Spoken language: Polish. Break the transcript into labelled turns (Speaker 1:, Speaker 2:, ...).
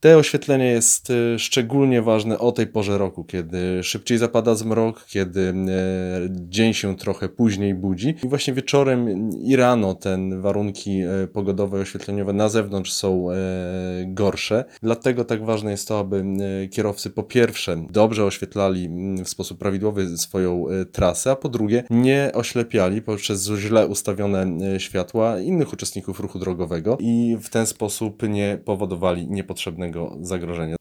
Speaker 1: Te oświetlenie jest szczególnie ważne o tej porze roku, kiedy szybciej zapada zmrok, kiedy dzień się trochę później budzi i właśnie wieczorem i rano te warunki pogodowe, oświetleniowe na zewnątrz są gorsze. Dlatego tak ważne jest to, aby kierowcy po pierwsze dobrze oświetlali w sposób prawidłowy swoją trasę, a po drugie nie oślepiali poprzez źle ustawione światła innych uczestników ruchu drogowego i w ten sposób nie powodowali niepotrzebnego zagrożenia.